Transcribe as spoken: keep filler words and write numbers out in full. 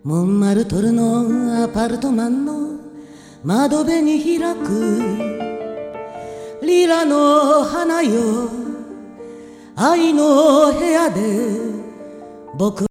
モンマルトルのアパルトマンの窓辺に開くリラの花よ、愛の部屋で僕